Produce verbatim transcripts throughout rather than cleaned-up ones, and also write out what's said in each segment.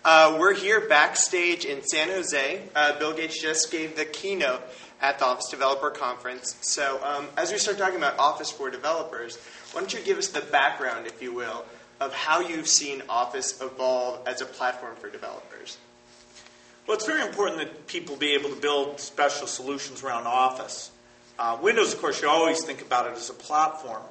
Uh, we're here backstage in San Jose. Uh, Bill Gates just gave the keynote at the Office Developer Conference. So um, as we start talking about Office for developers, why don't you give us the background, if you will, of how you've seen Office evolve as a platform for developers? Well, it's very important that people be able to build special solutions around Office. Uh, Windows, of course, you always think about it as a platform.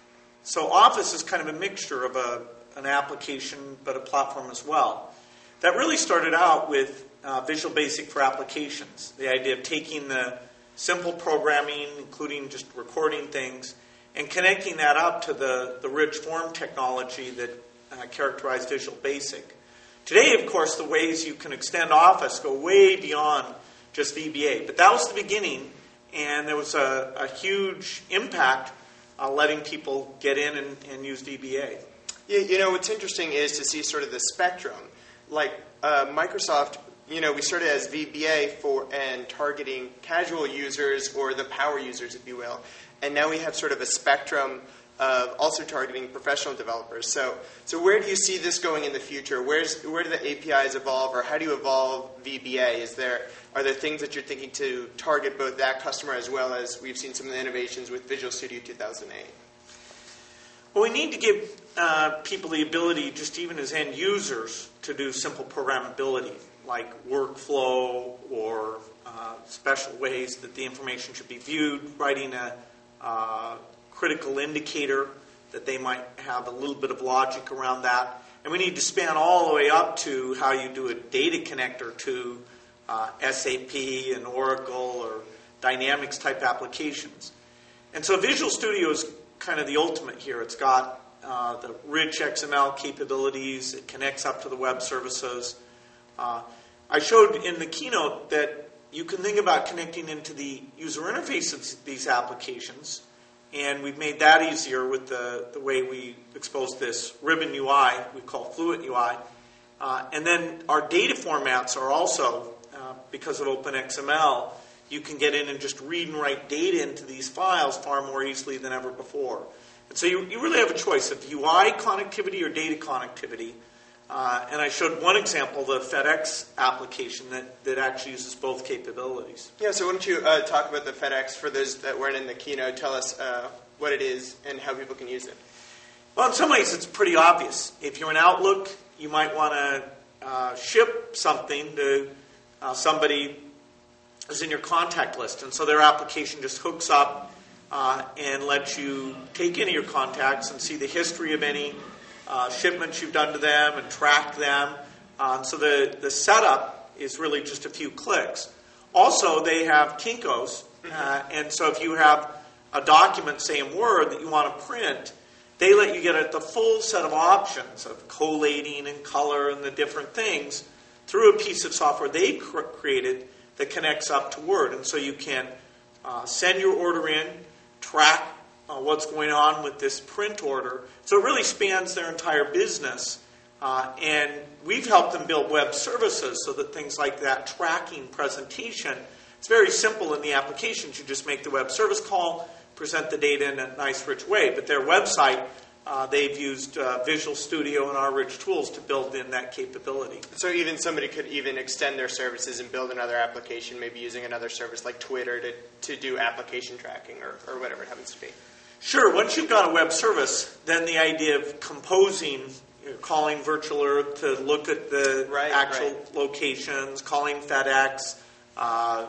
So Office is kind of a mixture of a, an application, but a platform as well. That really started out with uh, Visual Basic for applications, the idea of taking the simple programming, including just recording things, and connecting that up to the, the rich form technology that uh, characterized Visual Basic. Today, of course, the ways you can extend Office go way beyond just V B A. But that was the beginning, and there was a, a huge impact uh, letting people get in and, and use V B A. Yeah, you know, what's interesting is to see sort of the spectrum. Like uh, Microsoft, you know, we started as V B A for and targeting casual users or the power users, if you will. And now we have sort of a spectrum of also targeting professional developers. So, so where do you see this going in the future? Where's where do the A P Is evolve, or how do you evolve V B A? Is there are there things that you're thinking to target both that customer as well as we've seen some of the innovations with Visual Studio two thousand eight? Well, we need to give uh, people the ability, just even as end users, to do simple programmability, like workflow or uh, special ways that the information should be viewed, writing a uh, critical indicator that they might have a little bit of logic around that. And we need to span all the way up to how you do a data connector to uh, S A P and Oracle or Dynamics type applications. And so Visual Studio is kind of the ultimate here. It's got uh, the rich X M L capabilities. It connects up to the web services. Uh, I showed in the keynote that you can think about connecting into the user interface of these applications, and we've made that easier with the, the way we expose this ribbon U I we call Fluent U I. Uh, and then our data formats are also, uh, because of OpenXML, you can get in and just read and write data into these files far more easily than ever before. And so you, you really have a choice of U I connectivity or data connectivity. Uh, and I showed one example, the FedEx application, that, that actually uses both capabilities. Yeah, so why don't you uh, talk about the FedEx for those that weren't in the keynote. Tell us uh, what it is and how people can use it. Well, in some ways, it's pretty obvious. If you're in Outlook, you might want to uh, ship something to uh, somebody who's in your contact list. And so their application just hooks up uh, and lets you take any of your contacts and see the history of any uh, shipments you've done to them and track them. Uh, so the, the setup is really just a few clicks. Also, they have Kinko's. Uh, and so if you have a document, say in Word, that you want to print, they let you get at the full set of options of collating and color and the different things through a piece of software they cr- created that connects up to Word. And so you can uh, send your order in, track uh, what's going on with this print order. So it really spans their entire business. Uh, and we've helped them build web services so that things like that tracking presentation, it's very simple in the applications. You just make the web service call, present the data in a nice, rich way. But their website, uh, they've used uh, Visual Studio and our rich tools to build in that capability. So even somebody could even extend their services and build another application, maybe using another service like Twitter to, to do application tracking or, or whatever it happens to be. Sure. Once you've got a web service, then the idea of composing, you know, calling Virtual Earth to look at the right, actual right. locations, calling FedEx, uh,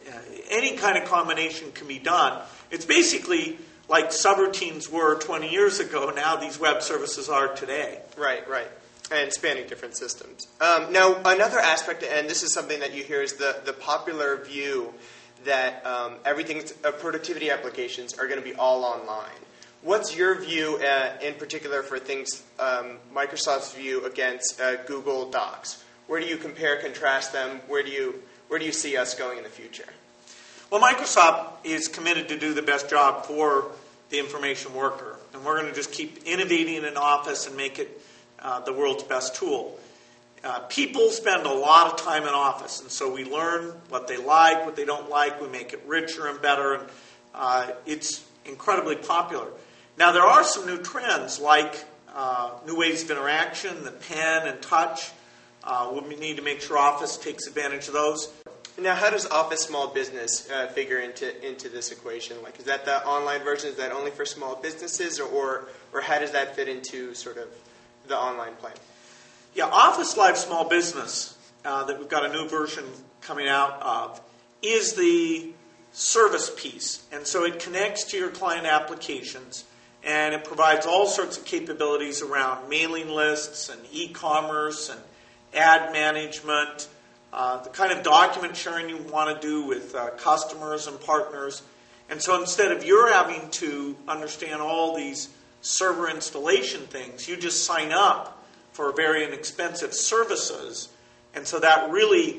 any kind of combination can be done. It's basically like subroutines were twenty years ago. Now these web services are today. Right, right. And spanning different systems. Um, now, another aspect, and this is something that you hear, is the, the popular view that um, everything, uh, productivity applications are going to be all online. What's your view, uh, in particular, for things, um, Microsoft's view against uh, Google Docs? Where do you compare, contrast them? Where do you where do you see us going in the future? Well, Microsoft is committed to do the best job for the information worker. And we're going to just keep innovating in Office and make it uh, the world's best tool. Uh, people spend a lot of time in Office, and so we learn what they like, what they don't like. We make it richer and better, and uh, it's incredibly popular. Now, there are some new trends, like uh, new ways of interaction, the pen and touch. Uh, we need to make sure Office takes advantage of those. Now, how does Office Small Business uh, figure into into this equation? Like, is that the online version? Is that only for small businesses, or or, or how does that fit into sort of the online plan? Yeah, Office Live Small Business uh, that we've got a new version coming out of is the service piece, and so it connects to your client applications, and it provides all sorts of capabilities around mailing lists and e-commerce and ad management. Uh, the kind of document sharing you want to do with uh, customers and partners. And so instead of you're having to understand all these server installation things, you just sign up for very inexpensive services. And so that really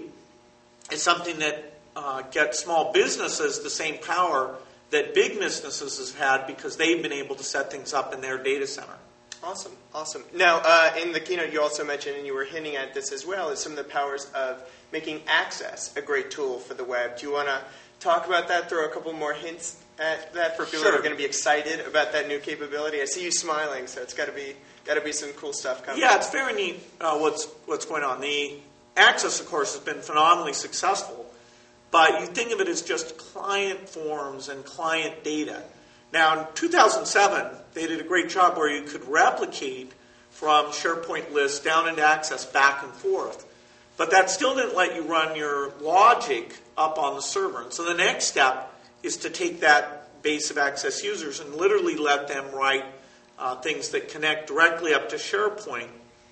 is something that uh, gets small businesses the same power that big businesses have had because they've been able to set things up in their data center. Awesome, awesome. Now, uh, in the keynote, you also mentioned, and you were hinting at this as well, is some of the powers of making Access a great tool for the web. Do you want to talk about that? Throw a couple more hints at that for people Sure. that are going to be excited about that new capability. I see you smiling, so it's got to be got to be some cool stuff coming. Yeah, it's very neat uh, what's what's going on. The Access, of course, has been phenomenally successful, but you think of it as just client forms and client data. Now, in two thousand seven, they did a great job where you could replicate from SharePoint lists down into Access back and forth. But that still didn't let you run your logic up on the server. And so the next step is to take that base of Access users and literally let them write uh, things that connect directly up to SharePoint.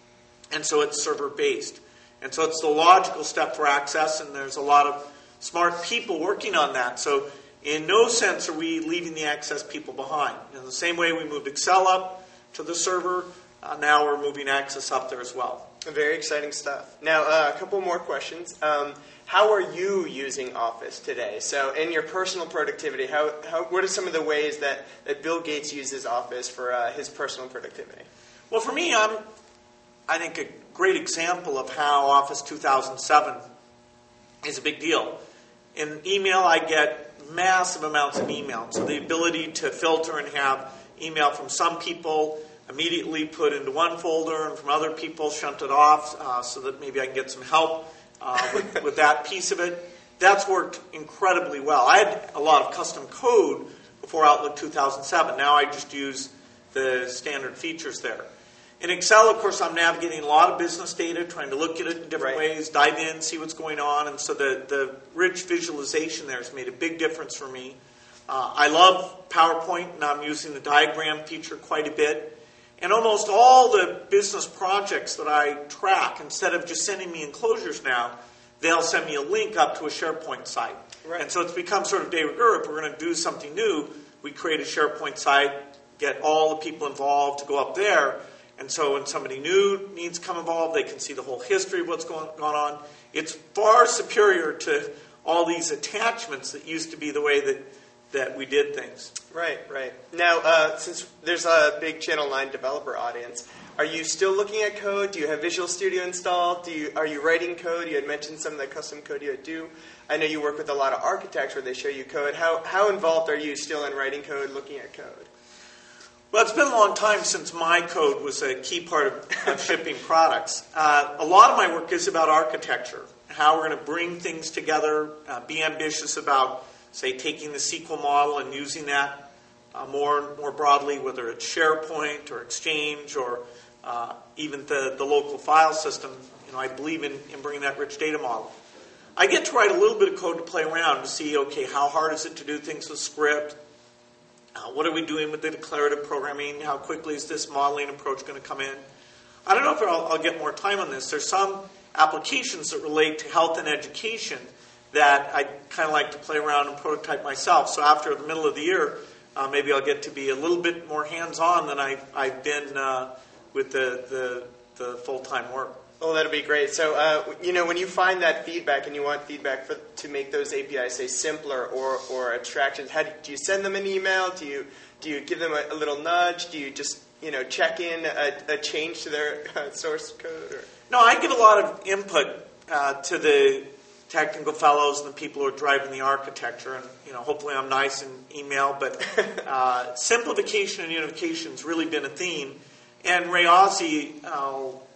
And so it's server-based. And so it's the logical step for Access, and there's a lot of smart people working on that. So in no sense are we leaving the Access people behind. In the same way we moved Excel up to the server, uh, now we're moving Access up there as well. Very exciting stuff. Now, uh, a couple more questions. Um, how are you using Office today? So in your personal productivity, how, how what are some of the ways that, that Bill Gates uses Office for uh, his personal productivity? Well, for me, I'm, I think, a great example of how Office two thousand seven is a big deal. In email, I get massive amounts of email. So the ability to filter and have email from some people immediately put into one folder and from other people shunted off uh, so that maybe I can get some help uh, with, with that piece of it. That's worked incredibly well. I had a lot of custom code before Outlook two thousand seven. Now I just use the standard features there. In Excel, of course, I'm navigating a lot of business data, trying to look at it in different right. ways, dive in, see what's going on. And so the, the rich visualization there has made a big difference for me. Uh, I love PowerPoint, and I'm using the diagram feature quite a bit. And almost all the business projects that I track, instead of just sending me enclosures now, they'll send me a link up to a SharePoint site. Right. And so it's become sort of de rigueur. If we're going to do something new, we create a SharePoint site, get all the people involved to go up there. And so when somebody new needs to come involved, they can see the whole history of what's going, going on. It's far superior to all these attachments that used to be the way that that we did things. Right, right. Now, uh, since there's a big Channel nine developer audience, are you still looking at code? Do you have Visual Studio installed? Do you, are you writing code? You had mentioned some of the custom code you do. I know you work with a lot of architects where they show you code. How, how involved are you still in writing code, looking at code? Well, it's been a long time since my code was a key part of, of shipping products. Uh, a lot of my work is about architecture, how we're going to bring things together, uh, be ambitious about, say, taking the S Q L model and using that uh, more more broadly, whether it's SharePoint or Exchange or uh, even the, the local file system. You know, I believe in, in bringing that rich data model. I get to write a little bit of code to play around to see, okay, how hard is it to do things with script? Uh, what are we doing with the declarative programming? How quickly is this modeling approach going to come in? I don't know if I'll, I'll get more time on this. There's some applications that relate to health and education that I kind of like to play around and prototype myself. So after the middle of the year, uh, maybe I'll get to be a little bit more hands-on than I've, I've been uh, with the, the, the full-time work. Oh, that'll be great. So, uh, you know, when you find that feedback and you want feedback for, to make those A P Is, say, simpler or, or abstractions, how do, do you send them an email? Do you do you give them a, a little nudge? Do you just, you know, check in a, a change to their uh, source code? Or? No, I give a lot of input uh, to the technical fellows and the people who are driving the architecture. And, you know, hopefully I'm nice in email. But uh, simplification and unification has really been a theme. And Ray Ozzie, uh,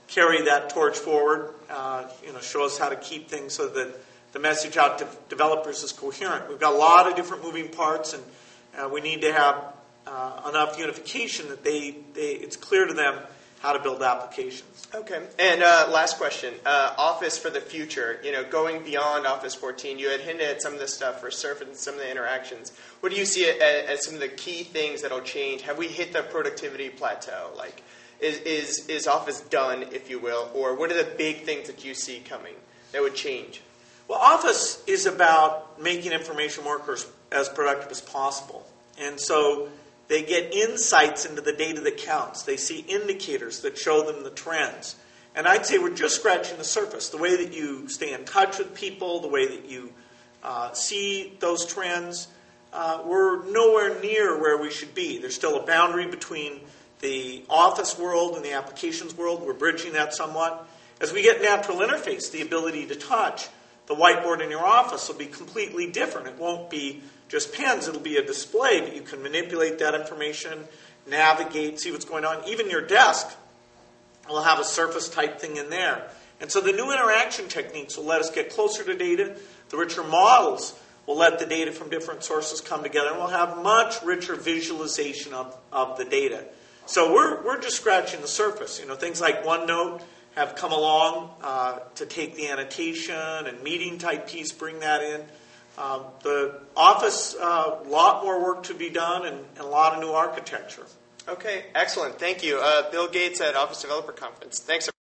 carry that torch forward, uh, you know, show us how to keep things so that the message out to developers is coherent. We've got a lot of different moving parts, and uh, we need to have uh, enough unification that they, they it's clear to them how to build applications. Okay. And uh, last question, uh, Office for the future. You know, going beyond Office fourteen, you had hinted at some of the stuff for Surface and some of the interactions. What do you see as, as some of the key things that'll change? Have we hit the productivity plateau? Like, is, is is Office done, if you will, or what are the big things that you see coming that would change? Well, Office is about making information workers as productive as possible, and so they get insights into the data that counts. They see indicators that show them the trends. And I'd say we're just scratching the surface. The way that you stay in touch with people, the way that you uh, see those trends, uh, we're nowhere near where we should be. There's still a boundary between the Office world and the applications world. We're bridging that somewhat. As we get natural interface, the ability to touch, the whiteboard in your office will be completely different. It won't be just pens, it'll be a display, but you can manipulate that information, navigate, see what's going on. Even your desk will have a Surface type thing in there. And so the new interaction techniques will let us get closer to data. The richer models will let the data from different sources come together, and we'll have much richer visualization of, of the data. So we're we're just scratching the surface. You know, things like OneNote have come along uh, to take the annotation and meeting type piece, bring that in. Um, the Office, a uh, lot more work to be done, and, and a lot of new architecture. Okay, excellent. Thank you. Uh, Bill Gates at Office Developer Conference. Thanks.